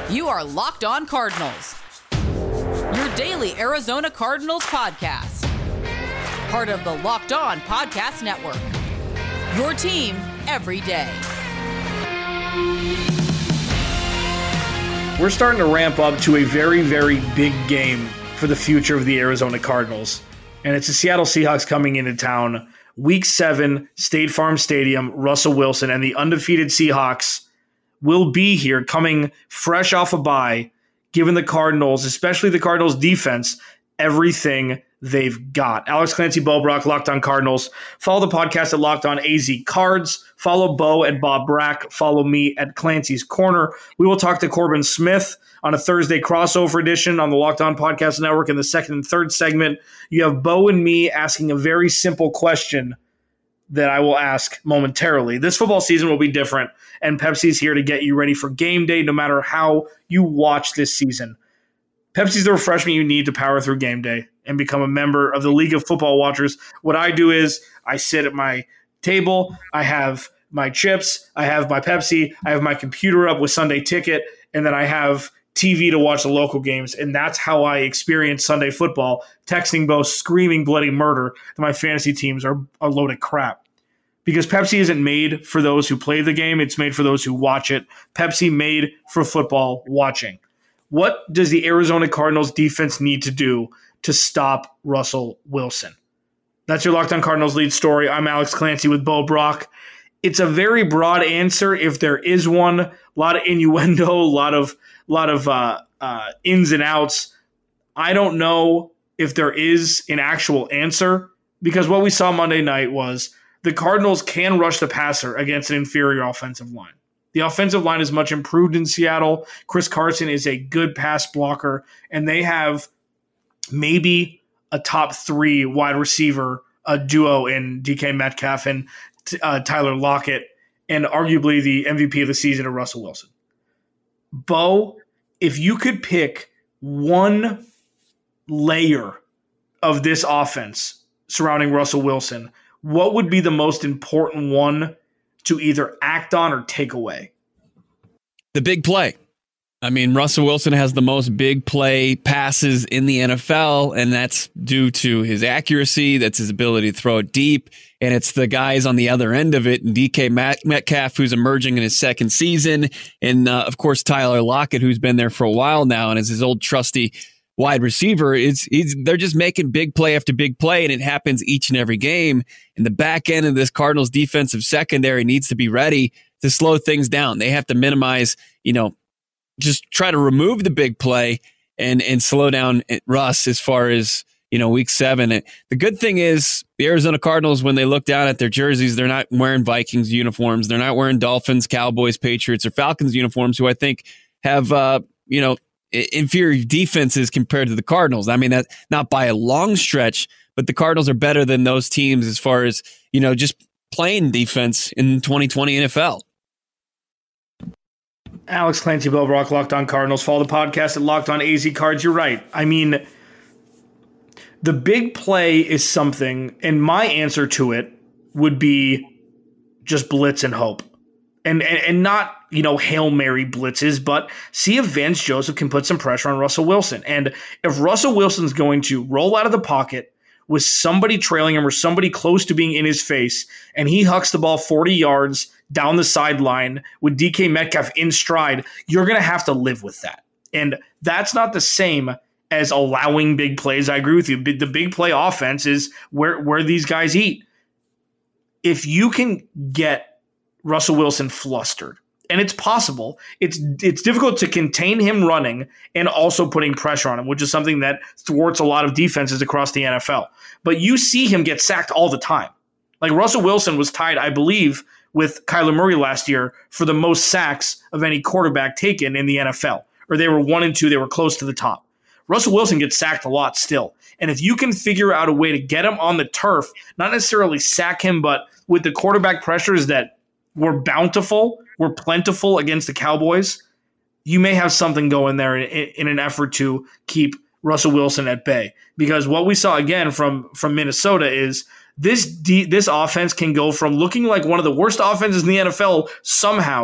You are Locked On Cardinals, your daily Arizona Cardinals podcast. Part of the Locked On Podcast Network, your team every day. We're starting to ramp up to a very, very big game for the future of the Arizona Cardinals. And it's the Seattle Seahawks coming into town. Week 7, State Farm Stadium, Russell Wilson, and the undefeated Seahawks will be here coming fresh off a bye, giving the Cardinals, especially the Cardinals defense, everything they've got. Alex Clancy, Bo Brock, Locked On Cardinals. Follow the podcast at Locked On AZ Cards. Follow Bo at Bob Brack. Follow me at Clancy's Corner. We will talk to Corbin Smith on a Thursday crossover edition on the Locked On Podcast Network in the second and third segment. You have Bo and me asking a very simple question that I will ask momentarily. This football season will be different, and Pepsi's here to get you ready for game day no matter how you watch this season. Pepsi's the refreshment you need to power through game day and become a member of the League of Football Watchers. What I do is I sit at my table, I have my chips, I have my Pepsi, I have my computer up with Sunday Ticket, and then I have TV to watch the local games, and that's how I experience Sunday football, texting Bo screaming bloody murder that my fantasy teams are a load of crap. Because Pepsi isn't made for those who play the game, it's made for those who watch it. Pepsi made for football watching. What does the Arizona Cardinals defense need to do to stop Russell Wilson? That's your Locked On Cardinals lead story. I'm Alex Clancy with Bo Brock. It's a very broad answer if there is one. A lot of innuendo, a lot of ins and outs. I don't know if there is an actual answer, because what we saw Monday night was the Cardinals can rush the passer against an inferior offensive line. The offensive line is much improved in Seattle. Chris Carson is a good pass blocker, and they have maybe a top 3 wide receiver duo in DK Metcalf and Tyler Lockett, and arguably the MVP of the season of Russell Wilson. Bo, if you could pick one layer of this offense surrounding Russell Wilson, what would be the most important one to either act on or take away? The big play. I mean, Russell Wilson has the most big play passes in the NFL, and that's due to his accuracy. That's his ability to throw it deep. And it's the guys on the other end of it, and DK Metcalf, who's emerging in his second season. And, of course, Tyler Lockett, who's been there for a while now and is his old trusty wide receiver. They're just making big play after big play, and it happens each and every game. And the back end of this Cardinals defensive secondary needs to be ready to slow things down. They have to minimize, just try to remove the big play and slow down Russ as far as, week 7. The good thing is the Arizona Cardinals, when they look down at their jerseys, they're not wearing Vikings uniforms. They're not wearing Dolphins, Cowboys, Patriots, or Falcons uniforms, who I think have, inferior defenses compared to the Cardinals. I mean, that's not by a long stretch, but the Cardinals are better than those teams as far as, just playing defense in 2020 NFL. Alex Clancy, Bo Brock, Locked On Cardinals. Follow the podcast at Locked On AZ Cards. You're right. I mean, the big play is something, and my answer to it would be just blitz and hope. And not, Hail Mary blitzes, but see if Vance Joseph can put some pressure on Russell Wilson. And if Russell Wilson's going to roll out of the pocket with somebody trailing him or somebody close to being in his face, and he hucks the ball 40 yards down the sideline with DK Metcalf in stride, you're going to have to live with that. And that's not the same as allowing big plays. I agree with you. The big play offense is where these guys eat. If you can get Russell Wilson flustered, and it's possible, it's difficult to contain him running and also putting pressure on him, which is something that thwarts a lot of defenses across the NFL. But you see him get sacked all the time. Like Russell Wilson was tied, I believe, with Kyler Murray last year for the most sacks of any quarterback taken in the NFL. Or they were 1 and 2, they were close to the top. Russell Wilson gets sacked a lot still. And if you can figure out a way to get him on the turf, not necessarily sack him, but with the quarterback pressures that were plentiful against the Cowboys, you may have something going there in an effort to keep Russell Wilson at bay. Because what we saw again from Minnesota is this offense can go from looking like one of the worst offenses in the NFL somehow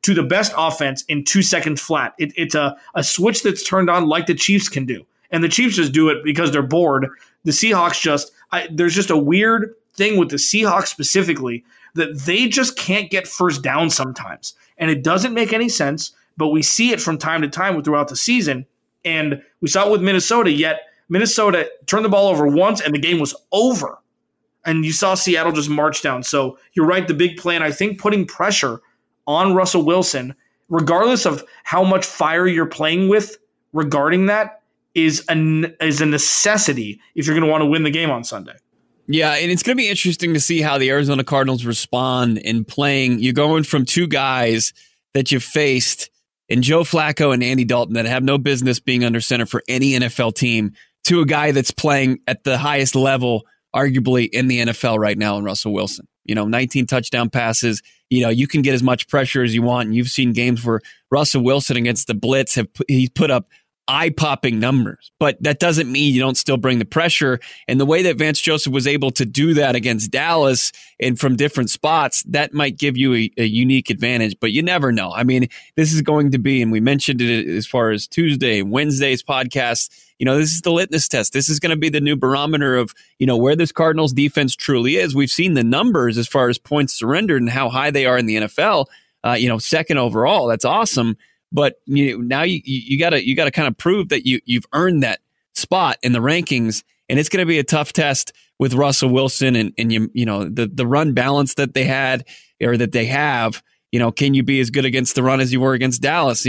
to the best offense in 2 seconds flat. It's a switch that's turned on like the Chiefs can do. And the Chiefs just do it because they're bored. The Seahawks there's just a weird thing with the Seahawks specifically that they just can't get first down sometimes. And it doesn't make any sense, but we see it from time to time throughout the season. And we saw it with Minnesota, yet Minnesota turned the ball over once and the game was over. And you saw Seattle just march down. So you're right, the big play, and I think putting pressure on Russell Wilson, regardless of how much fire you're playing with regarding that, is a necessity if you're going to want to win the game on Sunday. Yeah, and it's going to be interesting to see how the Arizona Cardinals respond in playing. You're going from two guys that you've faced in Joe Flacco and Andy Dalton that have no business being under center for any NFL team to a guy that's playing at the highest level, arguably in the NFL right now, in Russell Wilson. 19 touchdown passes. You can get as much pressure as you want. And you've seen games where Russell Wilson against the blitz, he's put up eye-popping numbers, but that doesn't mean you don't still bring the pressure. And the way that Vance Joseph was able to do that against Dallas and from different spots, that might give you a unique advantage, but you never know. I mean, this is going to be, and we mentioned it as far as Tuesday and Wednesday's podcast, this is the litmus test. This is going to be the new barometer of, where this Cardinals defense truly is. We've seen the numbers as far as points surrendered and how high they are in the NFL, second overall. That's awesome. But now you gotta kind of prove that you've earned that spot in the rankings, and it's going to be a tough test with Russell Wilson and the run balance that they had or that they have. Can you be as good against the run as you were against Dallas?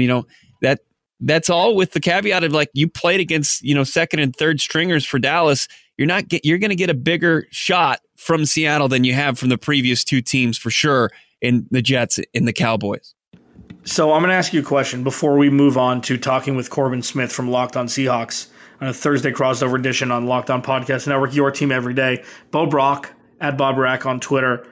That's all with the caveat of you played against second and third stringers for Dallas. You're going to get a bigger shot from Seattle than you have from the previous two teams for sure, in the Jets and the Cowboys. So I'm going to ask you a question before we move on to talking with Corbin Smith from Locked On Seahawks on a Thursday crossover edition on Locked On Podcast Network, your team every day. Bo Brock, at Bob Rack on Twitter.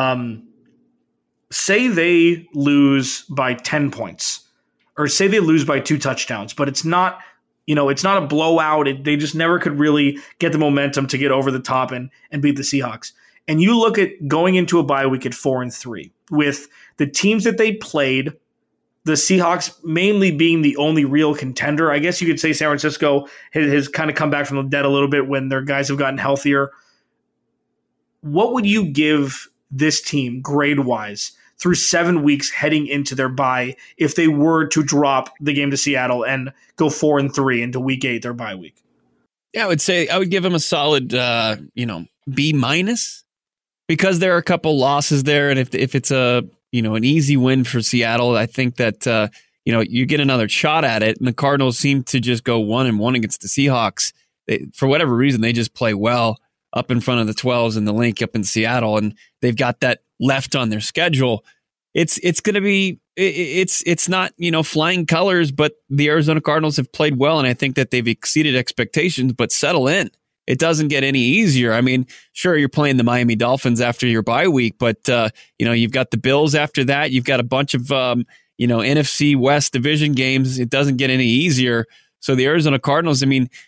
Say they lose by 10 points, or say they lose by 2 touchdowns, but it's not, it's not a blowout. They just never could really get the momentum to get over the top and beat the Seahawks. And you look at going into a bye week at 4-3 with the teams that they played, the Seahawks mainly being the only real contender. I guess you could say San Francisco has kind of come back from the dead a little bit when their guys have gotten healthier. What would you give this team grade-wise through 7 weeks heading into their bye if they were to drop the game to Seattle and go 4-3 into week 8, their bye week? Yeah, I would give them a solid, B-, because there are a couple losses there. And if it's an easy win for Seattle, I think that, you get another shot at it. And the Cardinals seem to just go 1-1 against the Seahawks. For whatever reason, they just play well up in front of the 12s and the link up in Seattle. And they've got that left on their schedule. It's going to be, it's not, flying colors, but the Arizona Cardinals have played well. And I think that they've exceeded expectations, but settle in. It doesn't get any easier. I mean, sure, you're playing the Miami Dolphins after your bye week, but, you've got the Bills after that. You've got a bunch of, NFC West division games. It doesn't get any easier. So the Arizona Cardinals,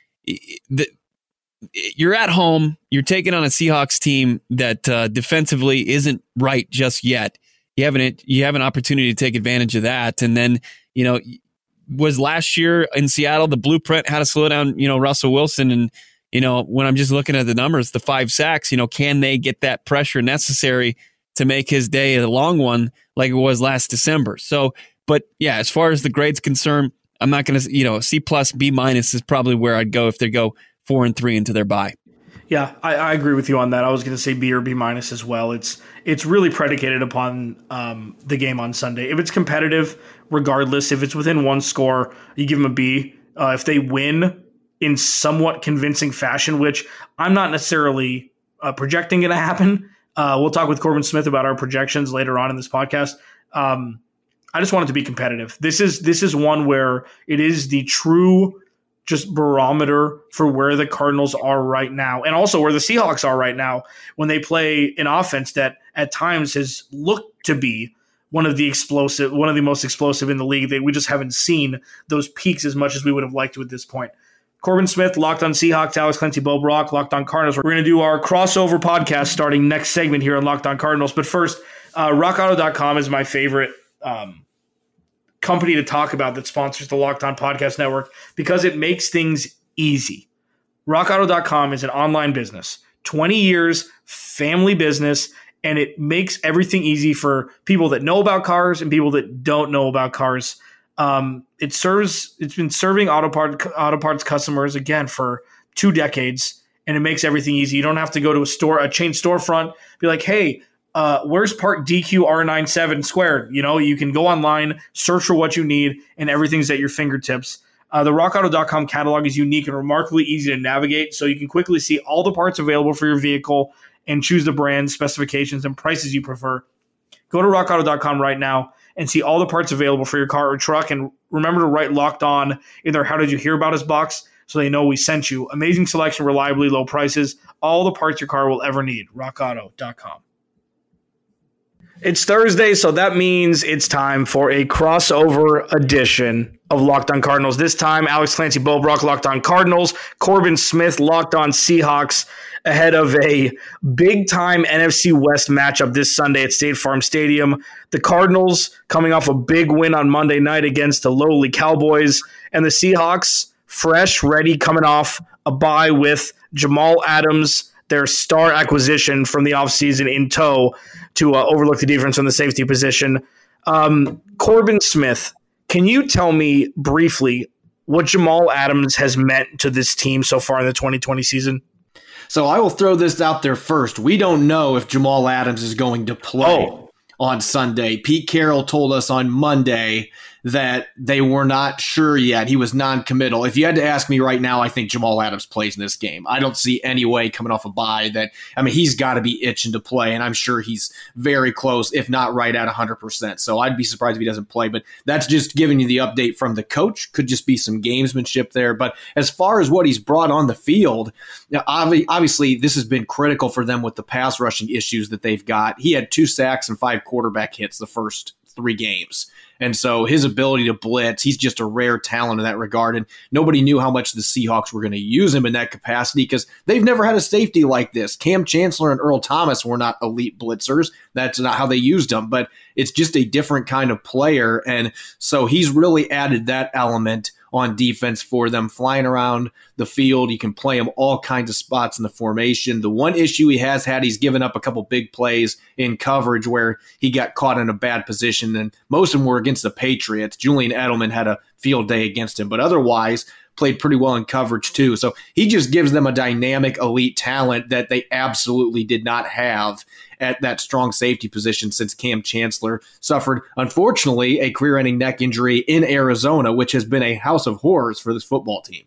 you're at home. You're taking on a Seahawks team that defensively isn't right just yet. You have an opportunity to take advantage of that. And then, was last year in Seattle, the blueprint how to slow down, Russell Wilson. And, when I'm just looking at the numbers, the 5 sacks, can they get that pressure necessary to make his day a long one like it was last December? So, but yeah, as far as the grade's concerned, I'm not going to, C+, B- is probably where I'd go if they go 4-3 into their bye. Yeah, I agree with you on that. I was going to say B or B- as well. It's really predicated upon the game on Sunday. If it's competitive, regardless, if it's within 1 score, you give them a B. If they win in somewhat convincing fashion, which I'm not necessarily projecting going to happen. We'll talk with Corbin Smith about our projections later on in this podcast. I just want it to be competitive. This is one where it is the true just barometer for where the Cardinals are right now, and also where the Seahawks are right now when they play an offense that at times has looked to be one of the most explosive in the league. We just haven't seen those peaks as much as we would have liked to at this point. Corbin Smith, Locked on Seahawks, Alex Clancy, Bo Brock, Locked on Cardinals. We're going to do our crossover podcast starting next segment here on Locked on Cardinals. But first, rockauto.com is my favorite company to talk about that sponsors the Locked On Podcast Network because it makes things easy. RockAuto.com is an online business, 20 years, family business, and it makes everything easy for people that know about cars and people that don't know about cars. It's been serving auto parts customers again for 2 decades, and it makes everything easy. You don't have to go to a chain storefront, be like, hey, where's part DQ R97 squared? You can go online, search for what you need, and everything's at your fingertips. The RockAuto.com catalog is unique and remarkably easy to navigate, so you can quickly see all the parts available for your vehicle and choose the brand, specifications, and prices you prefer. Go to RockAuto.com right now and see all the parts available for your car or truck, and remember to write Locked On in their How Did You Hear About Us box so they know we sent you. Amazing selection, reliably low prices, all the parts your car will ever need. RockAuto.com. It's Thursday, so that means it's time for a crossover edition of Locked On Cardinals. This time, Alex Clancy Bobrock, Locked On Cardinals, Corbin Smith, Locked On Seahawks, ahead of a big-time NFC West matchup this Sunday at State Farm Stadium. The Cardinals coming off a big win on Monday night against the lowly Cowboys, and the Seahawks fresh, ready, coming off a bye with Jamal Adams, their star acquisition from the offseason, in tow to overlook the defense from the safety position. Corbin Smith, can you tell me briefly what Jamal Adams has meant to this team so far in the 2020 season? So I will throw this out there first. We don't know if Jamal Adams is going to play on Sunday. Pete Carroll told us on Monday that they were not sure yet. He was non-committal. If you had to ask me right now, I think Jamal Adams plays in this game. I don't see any way coming off a bye he's got to be itching to play, and I'm sure he's very close, if not right at 100%. So I'd be surprised if he doesn't play, but that's just giving you the update from the coach. Could just be some gamesmanship there. But as far as what he's brought on the field, obviously this has been critical for them with the pass rushing issues that they've got. He had 2 sacks and 5 quarterback hits the first 3 games. And so his ability to blitz, he's just a rare talent in that regard. And nobody knew how much the Seahawks were going to use him in that capacity because they've never had a safety like this. Cam Chancellor and Earl Thomas were not elite blitzers. That's not how they used them. But it's just a different kind of player. And so he's really added that element on defense for them, flying around the field. You can play him all kinds of spots in the formation. The one issue he has had, he's given up a couple big plays in coverage where he got caught in a bad position, and most of them were against the Patriots. Julian Edelman had a field day against him, but otherwise played pretty well in coverage too. So he just gives them a dynamic elite talent that they absolutely did not have at that strong safety position since Cam Chancellor suffered, unfortunately, a career-ending neck injury in Arizona, which has been a house of horrors for this football team.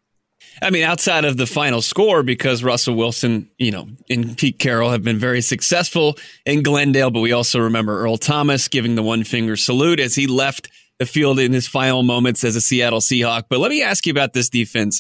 I mean, outside of the final score, because Russell Wilson, and Pete Carroll have been very successful in Glendale, but we also remember Earl Thomas giving the one-finger salute as he left the field in his final moments as a Seattle Seahawk. But let me ask you about this defense.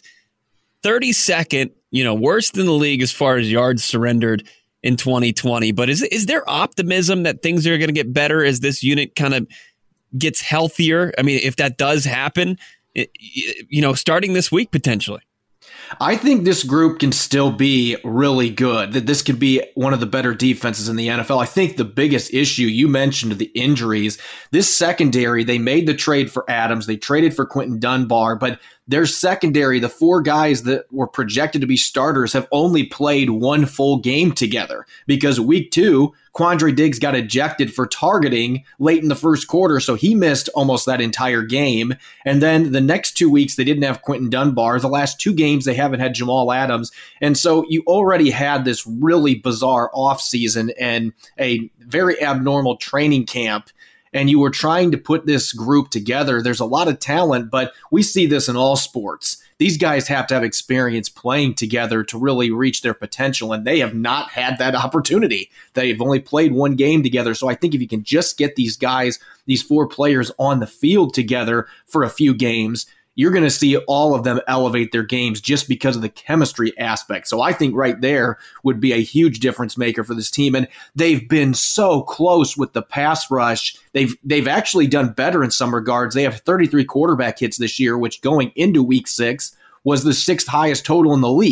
32nd, worst in the league as far as yards surrendered in 2020. But is there optimism that things are going to get better as this unit kind of gets healthier? I mean, if that does happen, starting this week potentially. I think this group can still be really good, that this could be one of the better defenses in the NFL. I think the biggest issue, you mentioned the injuries. This secondary, they made the trade for Adams. They traded for Quentin Dunbar, but their secondary, the 4 guys that were projected to be starters, have only played 1 full game together because week 2, Quandre Diggs got ejected for targeting late in the first quarter, so he missed almost that entire game. And then the next 2 weeks, they didn't have Quentin Dunbar. The last 2 games, they haven't had Jamal Adams. And so you already had this really bizarre offseason and a very abnormal training camp, and you were trying to put this group together. There's a lot of talent, but we see this in all sports. These guys have to have experience playing together to really reach their potential, and they have not had that opportunity. They've only played 1 game together, so I think if you can just get these guys, these 4 players on the field together for a few games, you're going to see all of them elevate their games just because of the chemistry aspect. So I think right there would be a huge difference maker for this team. And they've been so close with the pass rush. They've actually done better in some regards. They have 33 quarterback hits this year, which going into week 6 was the 6th highest total in the league.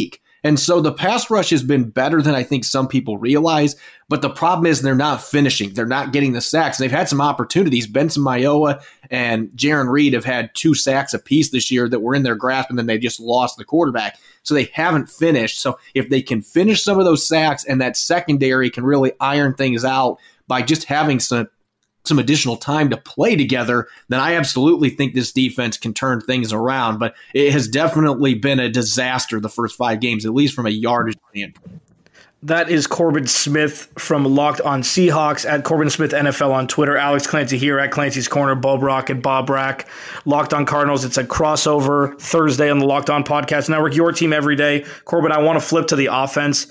And so the pass rush has been better than I think some people realize. But the problem is they're not finishing. They're not getting the sacks. They've had some opportunities. Benson Mayowa and Jaron Reed have had 2 sacks apiece this year that were in their grasp, and then they just lost the quarterback. So they haven't finished. So if they can finish some of those sacks and that secondary can really iron things out by just having some additional time to play together, then I absolutely think this defense can turn things around. But it has definitely been a disaster the first 5 games, at least from a yardage standpoint. That is Corbin Smith from Locked on Seahawks, at Corbin Smith NFL on Twitter. Alex Clancy here at Clancy's Corner, Bo Brock and Bob Brack. Locked on Cardinals. It's a crossover Thursday on the Locked on Podcast Network. Your team every day. Corbin, I want to flip to the offense.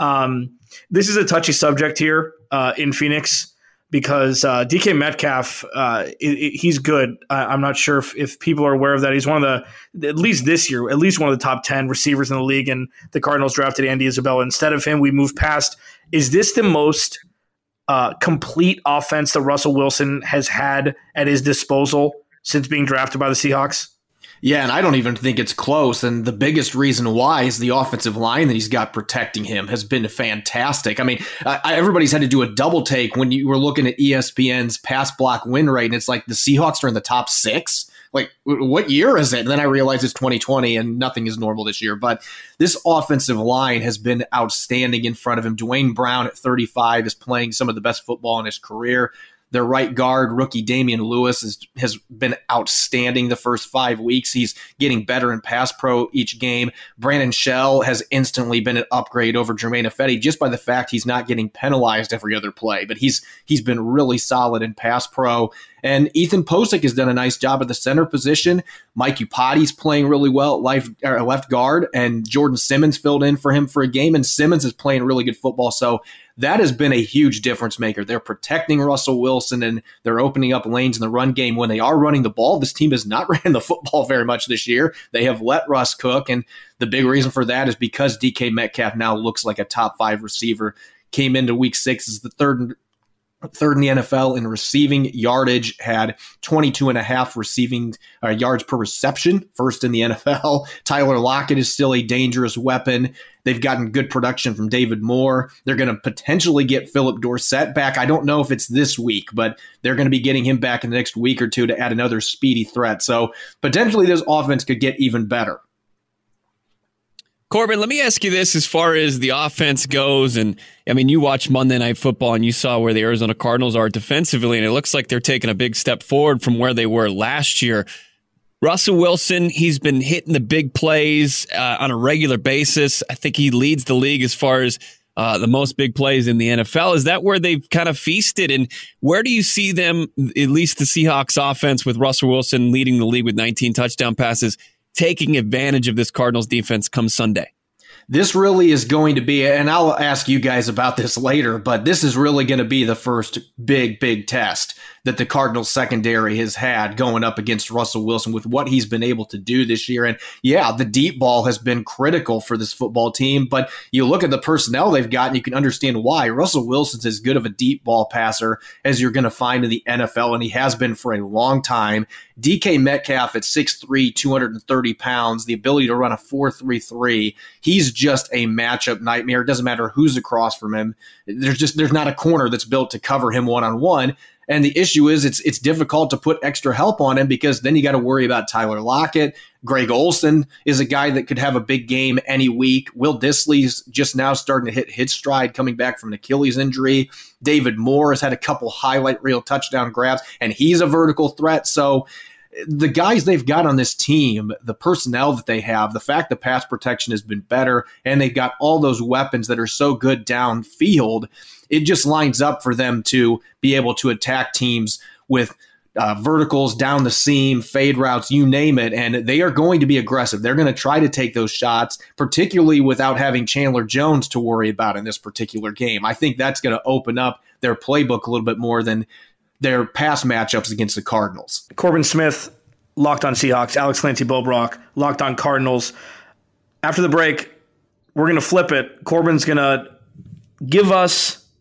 This is a touchy subject here in Phoenix, because DK Metcalf, he's good. I'm not sure if people are aware of that. He's one of the, at least this year, at least one of the top 10 receivers in the league, and the Cardinals drafted Andy Isabella instead of him. We moved past. Is this the most complete offense that Russell Wilson has had at his disposal since being drafted by the Seahawks? Yeah, and I don't even think it's close. And the biggest reason why is the offensive line that he's got protecting him has been fantastic. I mean, everybody's had to do a double take when you were looking at ESPN's pass block win rate, and it's like the Seahawks are in the top 6. Like, what year is it? And then I realized it's 2020 and nothing is normal this year. But this offensive line has been outstanding in front of him. Dwayne Brown at 35 is playing some of the best football in his career. Their right guard, rookie Damian Lewis, has been outstanding the first 5 weeks. He's getting better in pass pro each game. Brandon Shell has instantly been an upgrade over Germain Ifedi just by the fact he's not getting penalized every other play. But he's been really solid in pass pro. And Ethan Posick has done a nice job at the center position. Mike Upati's playing really well at left guard, and Jordan Simmons filled in for him for a game, and Simmons is playing really good football. So that has been a huge difference maker. They're protecting Russell Wilson, and they're opening up lanes in the run game. When they are running the ball, this team has not ran the football very much this year. They have let Russ cook, and the big reason for that is because DK Metcalf now looks like a top 5 receiver. Came into week 6 as the third in the NFL in receiving yardage, had 22.5 receiving yards per reception, first in the NFL. Tyler Lockett is still a dangerous weapon. They've gotten good production from David Moore. They're going to potentially get Philip Dorsett back. I don't know if it's this week, but they're going to be getting him back in the next week or two to add another speedy threat. So potentially this offense could get even better. Corbin, let me ask you this as far as the offense goes. And I mean, you watch Monday Night Football and you saw where the Arizona Cardinals are defensively, and it looks like they're taking a big step forward from where they were last year. Russell Wilson, he's been hitting the big plays on a regular basis. I think he leads the league as far as the most big plays in the NFL. Is that where they've kind of feasted? And where do you see them, at least the Seahawks offense with Russell Wilson leading the league with 19 touchdown passes, taking advantage of this Cardinals defense come Sunday? This really is going to be, and I'll ask you guys about this later, but this is really going to be the first big test that the Cardinals secondary has had going up against Russell Wilson with what he's been able to do this year. And yeah, the deep ball has been critical for this football team, but you look at the personnel they've got and you can understand why. Russell Wilson's as good of a deep ball passer as you're going to find in the NFL, and he has been for a long time. DK Metcalf at 6'3", 230 pounds, the ability to run a 4.33. He's just a matchup nightmare. It doesn't matter who's across from him. There's not a corner that's built to cover him one-on-one. And the issue is it's difficult to put extra help on him because then you got to worry about Tyler Lockett. Greg Olsen is a guy that could have a big game any week. Will Dissly's just now starting to hit his stride coming back from an Achilles injury. David Moore has had a couple highlight reel touchdown grabs, and he's a vertical threat. So the guys they've got on this team, the personnel that they have, the fact the pass protection has been better, and they've got all those weapons that are so good downfield, it just lines up for them to be able to attack teams with verticals down the seam, fade routes, you name it, and they are going to be aggressive. They're going to try to take those shots, particularly without having Chandler Jones to worry about in this particular game. I think that's going to open up their playbook a little bit more than their past matchups against the Cardinals. Corbin Smith, Locked on Seahawks. Alex Clancy, Bo Brock, Locked on Cardinals. After the break, we're going to flip it. Corbin's going to give us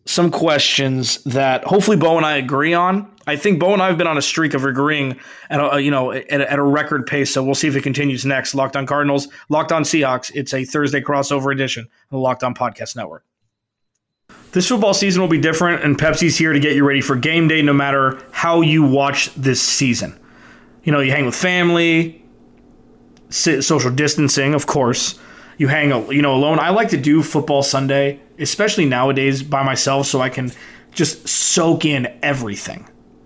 some questions that hopefully Bo and I agree on. I think Bo and I have been on a streak of agreeing at a record pace, so we'll see if it continues next. Locked On Cardinals, Locked On Seahawks. It's a Thursday crossover edition of the Locked On Podcast Network. This football season will be different, and Pepsi's here to get you ready for game day no matter how you watch this season. You hang with family, social distancing, of course. You hang alone. I like to do football Sunday, especially nowadays, by myself, so I can just soak in everything.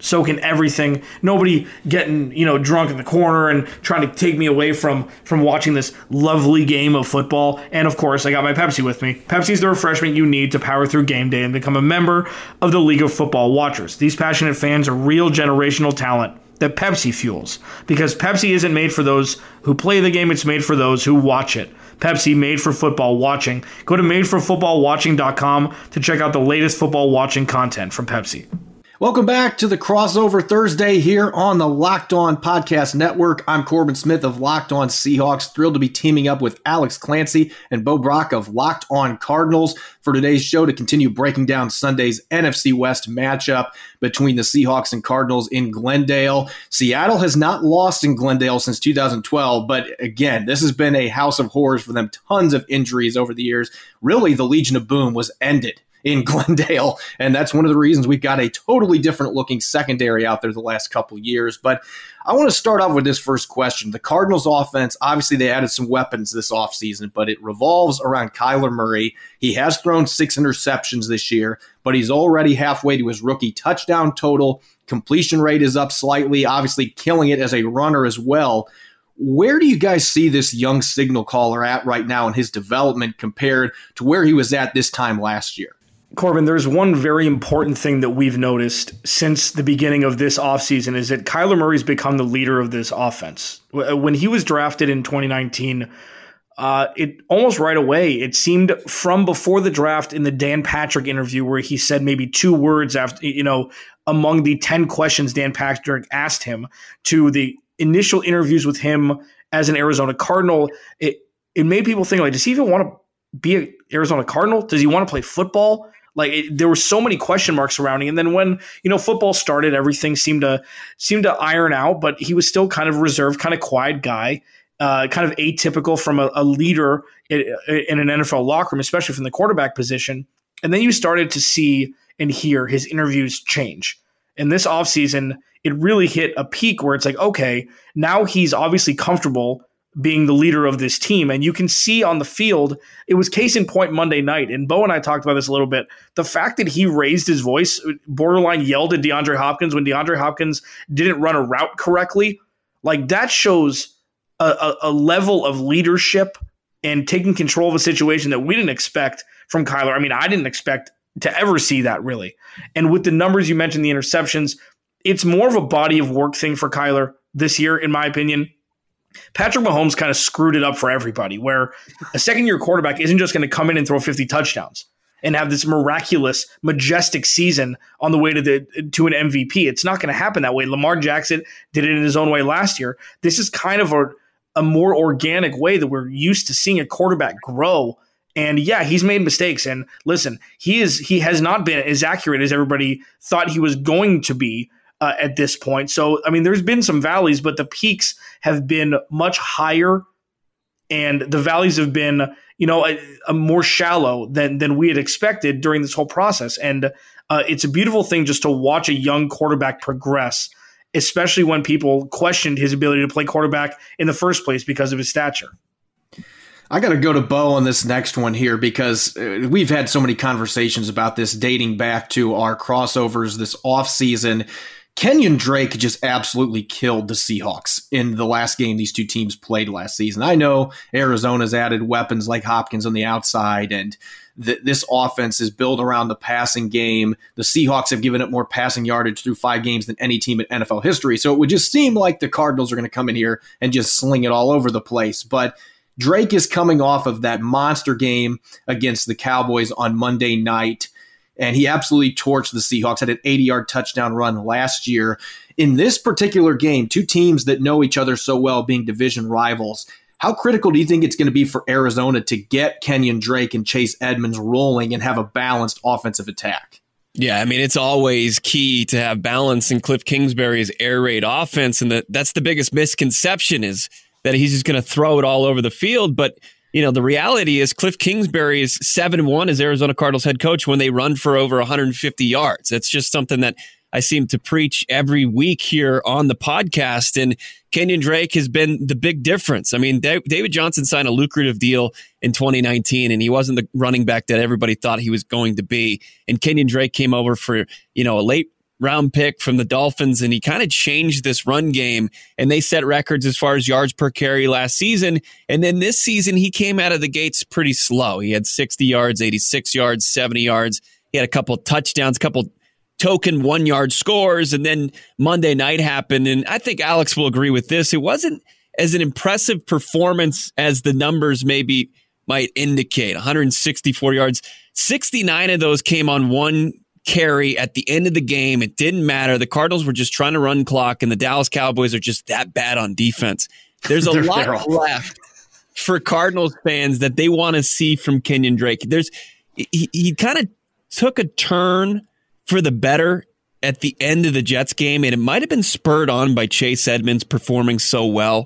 Nobody getting drunk in the corner and trying to take me away from watching this lovely game of football. And of course, I got my Pepsi with me. Pepsi is the refreshment you need to power through game day and become a member of the League of Football Watchers. These passionate fans are real generational talent that Pepsi fuels, because Pepsi isn't made for those who play the game, it's made for those who watch it. Pepsi, made for football watching. Go to madeforfootballwatching.com to check out the latest football watching content from Pepsi. Welcome back to the Crossover Thursday here on the Locked On Podcast Network. I'm Corbin Smith of Locked On Seahawks, thrilled to be teaming up with Alex Clancy and Bo Brock of Locked On Cardinals for today's show to continue breaking down Sunday's NFC West matchup between the Seahawks and Cardinals in Glendale. Seattle has not lost in Glendale since 2012, but again, this has been a house of horrors for them. Tons of injuries over the years. Really, the Legion of Boom was ended in Glendale, and that's one of the reasons we've got a totally different looking secondary out there the last couple of years. But I want to start off with this first question. The Cardinals offense, obviously they added some weapons this offseason, but it revolves around Kyler Murray. He has thrown 6 interceptions this year, but he's already halfway to his rookie touchdown total. Completion rate is up slightly, obviously killing it as a runner as well. Where do you guys see this young signal caller at right now in his development compared to where he was at this time last year? Corbin, there's one very important thing that we've noticed since the beginning of this offseason is that Kyler Murray's become the leader of this offense. When he was drafted in 2019, it almost right away, it seemed from before the draft in the Dan Patrick interview where he said maybe 2 words after, among the 10 questions Dan Patrick asked him, to the initial interviews with him as an Arizona Cardinal, it made people think, like, does he even want to be an Arizona Cardinal? Does he want to play football? There were so many question marks surrounding. And then when, football started, everything seemed to iron out, but he was still kind of reserved, kind of quiet guy, kind of atypical from a leader in an NFL locker room, especially from the quarterback position. And then you started to see and hear his interviews change. And this offseason, it really hit a peak where it's like, okay, now he's obviously comfortable being the leader of this team. And you can see on the field, it was case in point Monday night. And Bo and I talked about this a little bit. The fact that he raised his voice, borderline yelled at DeAndre Hopkins when DeAndre Hopkins didn't run a route correctly, like that shows a level of leadership and taking control of a situation that we didn't expect from Kyler. I mean, I didn't expect to ever see that really. And with the numbers you mentioned, the interceptions, it's more of a body of work thing for Kyler this year, in my opinion. Patrick Mahomes kind of screwed it up for everybody, where a second-year quarterback isn't just going to come in and throw 50 touchdowns and have this miraculous, majestic season on the way to an MVP. It's not going to happen that way. Lamar Jackson did it in his own way last year. This is kind of a more organic way that we're used to seeing a quarterback grow. And yeah, he's made mistakes. And listen, he has not been as accurate as everybody thought he was going to be at this point. So, I mean, there's been some valleys, but the peaks have been much higher and the valleys have been, a more shallow than we had expected during this whole process. And it's a beautiful thing just to watch a young quarterback progress, especially when people questioned his ability to play quarterback in the first place because of his stature. I got to go to Bo on this next one here because we've had so many conversations about this dating back to our crossovers this offseason. Kenyon Drake just absolutely killed the Seahawks in the last game these two teams played last season. I know Arizona's added weapons like Hopkins on the outside, and this offense is built around the passing game. The Seahawks have given up more passing yardage through 5 games than any team in NFL history, so it would just seem like the Cardinals are going to come in here and just sling it all over the place. But Drake is coming off of that monster game against the Cowboys on Monday night, and he absolutely torched the Seahawks, had an 80-yard touchdown run last year. In this particular game, two teams that know each other so well being division rivals, How critical do you think it's going to be for Arizona to get Kenyon Drake and Chase Edmonds rolling and have a balanced offensive attack? Yeah, I mean, it's always key to have balance in Cliff Kingsbury's air raid offense. And that's the biggest misconception, is that he's just going to throw it all over the field. But, the reality is Cliff Kingsbury is 7-1 as Arizona Cardinals head coach when they run for over 150 yards. That's just something that I seem to preach every week here on the podcast. And Kenyon Drake has been the big difference. I mean, David Johnson signed a lucrative deal in 2019, and he wasn't the running back that everybody thought he was going to be. And Kenyon Drake came over for, a late round pick from the Dolphins, and he kind of changed this run game. And they set records as far as yards per carry last season. And then this season, he came out of the gates pretty slow. He had 60 yards, 86 yards, 70 yards. He had a couple touchdowns, a couple token 1-yard scores, and then Monday night happened. And I think Alex will agree with this. It wasn't as an impressive performance as the numbers maybe might indicate. 164 yards, 69 of those came on one carry at the end of the game. It didn't matter. The Cardinals were just trying to run clock, and the Dallas Cowboys are just that bad on defense. There's a lot left for Cardinals fans that they want to see from Kenyon Drake. He kind of took a turn for the better at the end of the Jets game, and it might have been spurred on by Chase Edmonds performing so well.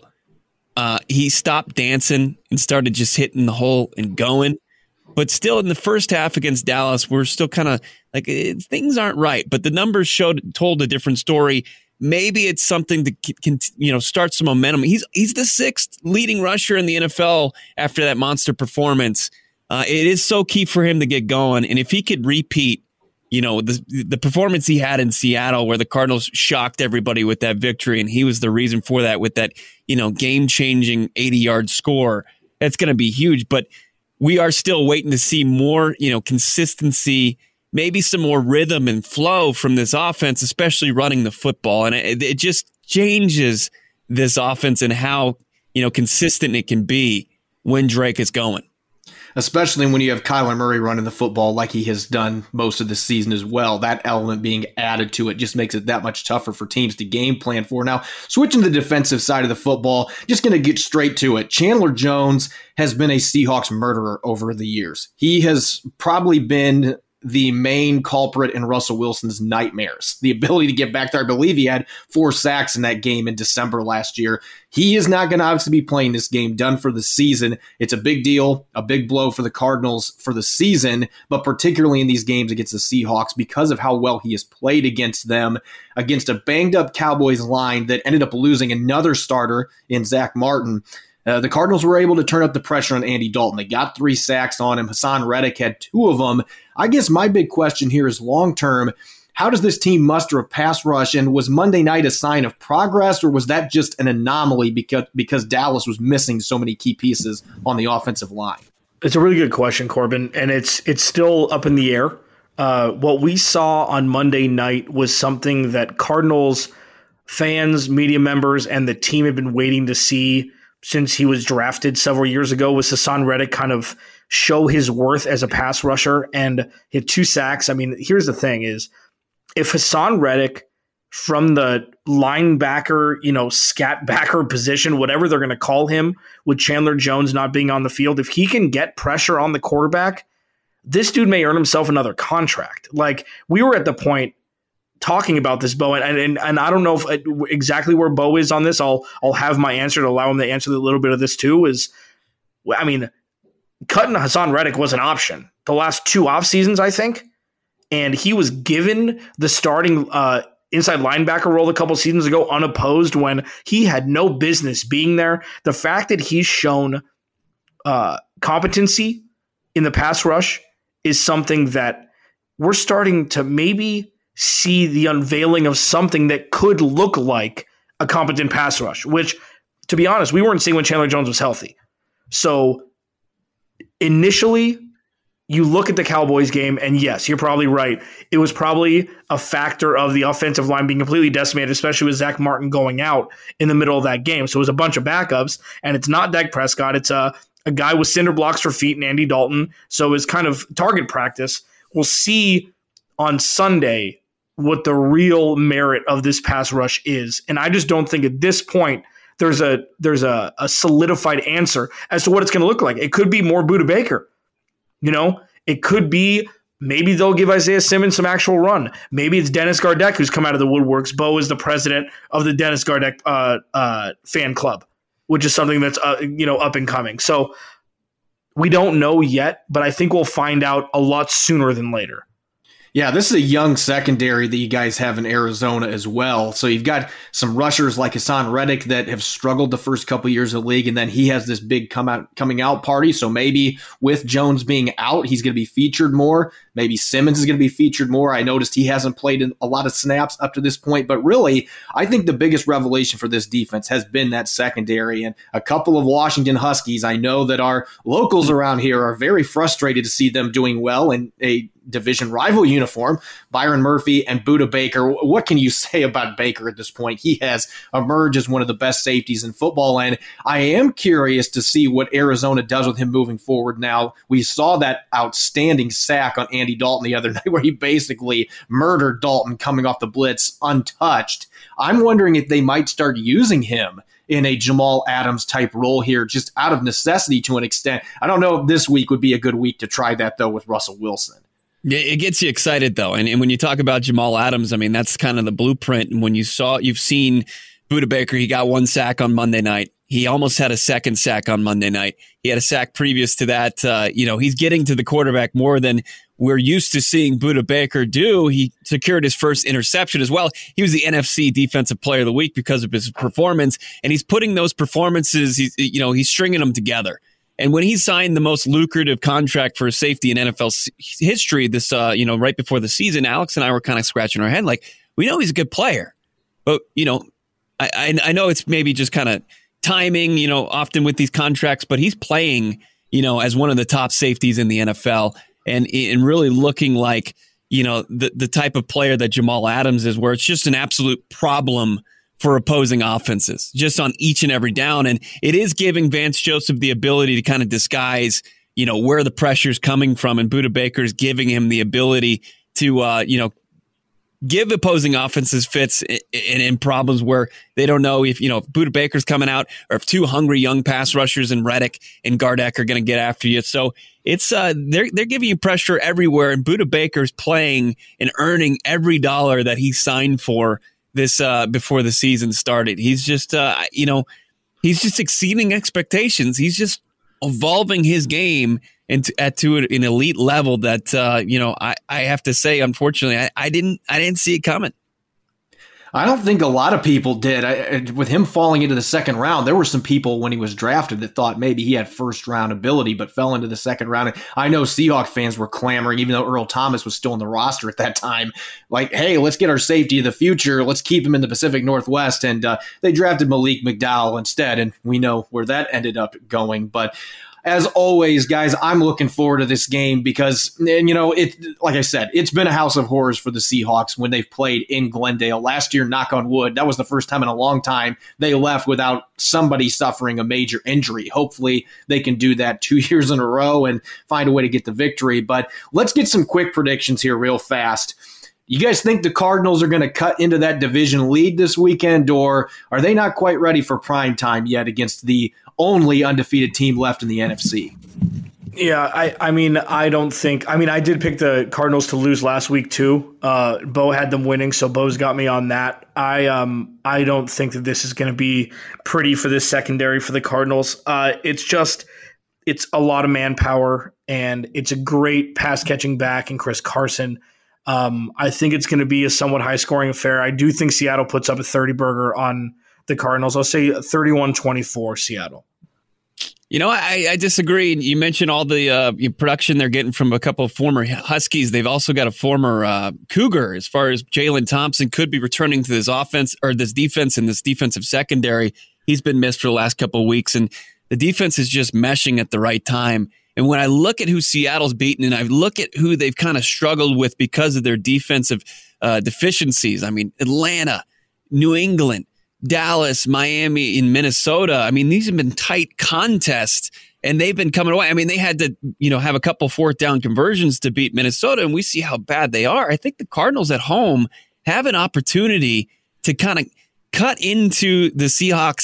He stopped dancing and started just hitting the hole and going. But still, in the first half against Dallas, we're still kind of like, things aren't right. But the numbers told a different story. Maybe it's something to start some momentum. He's the 6th leading rusher in the NFL after that monster performance. It is so key for him to get going, and if he could repeat the performance he had in Seattle, where the Cardinals shocked everybody with that victory, and he was the reason for that with that, game-changing 80-yard score, that's going to be huge. But we are still waiting to see more, consistency, maybe some more rhythm and flow from this offense, especially running the football. And it just changes this offense and how, consistent it can be when Drake is going. Especially when you have Kyler Murray running the football like he has done most of the season as well. That element being added to it just makes it that much tougher for teams to game plan for. Now, switching to the defensive side of the football, just going to get straight to it. Chandler Jones has been a Seahawks murderer over the years. He has probably been the main culprit in Russell Wilson's nightmares. The ability to get back there. I believe he had 4 sacks in that game in December last year. He is not going to obviously be playing this game, done for the season. It's a big deal, a big blow for the Cardinals for the season, but particularly in these games against the Seahawks because of how well he has played against them, against a banged-up Cowboys line that ended up losing another starter in Zach Martin. The Cardinals were able to turn up the pressure on Andy Dalton. They got 3 sacks on him. Hassan Reddick had 2 of them. I guess my big question here is long-term, how does this team muster a pass rush? And was Monday night a sign of progress, or was that just an anomaly because Dallas was missing so many key pieces on the offensive line? It's a really good question, Corbin, and it's still up in the air. What we saw on Monday night was something that Cardinals fans, media members, and the team have been waiting to see since he was drafted several years ago, was Hassan Reddick kind of show his worth as a pass rusher and hit 2 sacks. I mean, here's the thing is, if Hassan Reddick from the linebacker, scat backer position, whatever they're going to call him, with Chandler Jones not being on the field, if he can get pressure on the quarterback, this dude may earn himself another contract. Like, we were at the point talking about this, Bo, and I don't know if exactly where Bo is on this. I'll have my answer to allow him to answer a little bit of this too. Cutting Hassan Reddick was an option the last 2 off seasons, I think, and he was given the starting inside linebacker role a couple seasons ago unopposed when he had no business being there. The fact that he's shown competency in the pass rush is something that we're starting to maybe see the unveiling of something that could look like a competent pass rush, which, to be honest, we weren't seeing when Chandler Jones was healthy. So initially, you look at the Cowboys game, and yes, you're probably right. It was probably a factor of the offensive line being completely decimated, especially with Zach Martin going out in the middle of that game. So it was a bunch of backups, and it's not Dak Prescott. It's a guy with cinder blocks for feet and Andy Dalton. So it's kind of target practice. We'll see on Sunday what the real merit of this pass rush is. And I just don't think at this point there's a solidified answer as to what it's going to look like. It could be more Budda Baker. It could be maybe they'll give Isaiah Simmons some actual run. Maybe it's Dennis Gardeck who's come out of the woodworks. Bo is the president of the Dennis Gardeck fan club, which is something that's up and coming. So we don't know yet, but I think we'll find out a lot sooner than later. Yeah, this is a young secondary that you guys have in Arizona as well. So you've got some rushers like Hassan Reddick that have struggled the first couple of years of the league, and then he has this big coming out party. So maybe with Jones being out, he's going to be featured more. Maybe Simmons is going to be featured more. I noticed he hasn't played in a lot of snaps up to this point. But really, I think the biggest revelation for this defense has been that secondary. And a couple of Washington Huskies, I know that our locals around here are very frustrated to see them doing well in a division rival uniform, Byron Murphy and Budda Baker. What can you say about Baker at this point? He has emerged as one of the best safeties in football, and I am curious to see what Arizona does with him moving forward now. We saw that outstanding sack on Andy Dalton the other night where he basically murdered Dalton coming off the blitz untouched. I'm wondering if they might start using him in a Jamal Adams type role here, just out of necessity to an extent. I don't know if this week would be a good week to try that, though, with Russell Wilson. Yeah, it gets you excited, though. And when you talk about Jamal Adams, I mean, that's kind of the blueprint. And when you've seen Budda Baker, he got one sack on Monday night. He almost had a second sack on Monday night. He had a sack previous to that. He's getting to the quarterback more than we're used to seeing Budda Baker do. He secured his first interception as well. He was the NFC Defensive Player of the Week because of his performance. And he's putting those performances, he's stringing them together. And when he signed the most lucrative contract for a safety in NFL history, this, right before the season, Alex and I were kind of scratching our head. Like, we know he's a good player, but, I know it's maybe just kind of timing, often with these contracts, but he's playing, as one of the top safeties in the NFL and really looking like, the type of player that Jamal Adams is, where it's just an absolute problem for opposing offenses, just on each and every down. And it is giving Vance Joseph the ability to kind of disguise, where the pressure is coming from. And Budda Baker is giving him the ability to, give opposing offenses fits and problems where they don't know if Budda Baker's coming out or if two hungry young pass rushers and Reddick and Gardeck are going to get after you. So it's they're giving you pressure everywhere, and Budda Baker's playing and earning every dollar that he signed for this before the season started. He's just he's just exceeding expectations. He's just evolving his game to an elite level that I have to say, unfortunately, I didn't see it coming. I don't think a lot of people did. With him falling into the second round, there were some people when he was drafted that thought maybe he had first round ability, but fell into the second round. And I know Seahawks fans were clamoring, even though Earl Thomas was still on the roster at that time, like, hey, let's get our safety of the future. Let's keep him in the Pacific Northwest. And they drafted Malik McDowell instead, and we know where that ended up going. But as always, guys, I'm looking forward to this game because, like I said, it's been a house of horrors for the Seahawks when they've played in Glendale. Last year, knock on wood, that was the first time in a long time they left without somebody suffering a major injury. Hopefully, they can do that 2 years in a row and find a way to get the victory. But let's get some quick predictions here real fast. You guys think the Cardinals are going to cut into that division lead this weekend, or are they not quite ready for prime time yet against the only undefeated team left in the NFC? Yeah, I did pick the Cardinals to lose last week too. Bo had them winning, so Bo's got me on that. I don't think that this is going to be pretty for this secondary for the Cardinals. It's a lot of manpower, and it's a great pass catching back in Chris Carson. I think it's going to be a somewhat high-scoring affair. I do think Seattle puts up a 30-burger on the Cardinals. I'll say 31-24 Seattle. I disagree. You mentioned all the production they're getting from a couple of former Huskies. They've also got a former Cougar, as far as Jalen Thompson could be returning to this offense or this defense and this defensive secondary. He's been missed for the last couple of weeks, and the defense is just meshing at the right time. And when I look at who Seattle's beaten and I look at who they've kind of struggled with because of their defensive deficiencies, I mean, Atlanta, New England, Dallas, Miami, and Minnesota. I mean, these have been tight contests, and they've been coming away. I mean, they had to, have a couple fourth down conversions to beat Minnesota, and we see how bad they are. I think the Cardinals at home have an opportunity to kind of cut into the Seahawks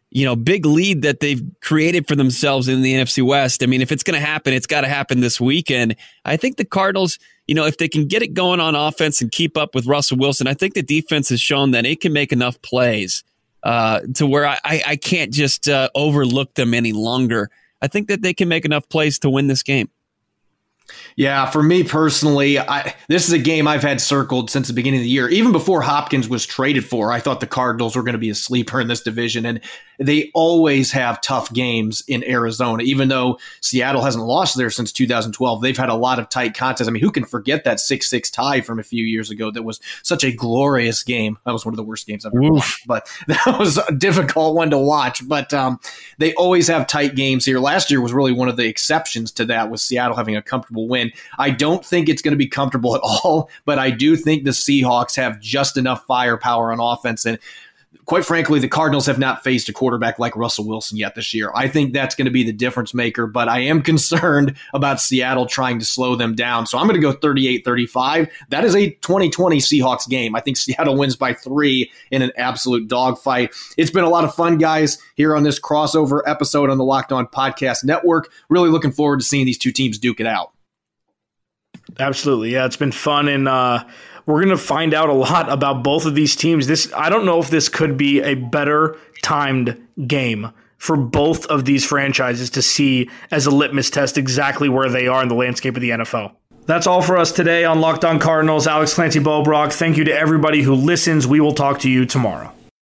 big lead that they've created for themselves in the NFC West. I mean, if it's going to happen, it's got to happen this weekend. I think the Cardinals, if they can get it going on offense and keep up with Russell Wilson, I think the defense has shown that it can make enough plays to where I can't just overlook them any longer. I think that they can make enough plays to win this game. Yeah, for me personally, this is a game I've had circled since the beginning of the year. Even before Hopkins was traded for, I thought the Cardinals were going to be a sleeper in this division, and they always have tough games in Arizona. Even though Seattle hasn't lost there since 2012, they've had a lot of tight contests. I mean, who can forget that 6-6 tie from a few years ago that was such a glorious game? That was one of the worst games I've ever watched, but that was a difficult one to watch. But they always have tight games here. Last year was really one of the exceptions to that, with Seattle having a comfortable win. I don't think it's going to be comfortable at all, but I do think the Seahawks have just enough firepower on offense. And quite frankly, the Cardinals have not faced a quarterback like Russell Wilson yet this year. I think that's going to be the difference maker, but I am concerned about Seattle trying to slow them down. So I'm going to go 38-35. That is a 2020 Seahawks game. I think Seattle wins by 3 in an absolute dogfight. It's been a lot of fun, guys, here on this crossover episode on the Locked On Podcast Network. Really looking forward to seeing these two teams duke it out. Absolutely. Yeah, it's been fun, and we're going to find out a lot about both of these teams. I don't know if this could be a better timed game for both of these franchises to see as a litmus test exactly where they are in the landscape of the NFL. That's all for us today on Locked On Cardinals. Alex Clancy Bobrock, thank you to everybody who listens. We will talk to you tomorrow.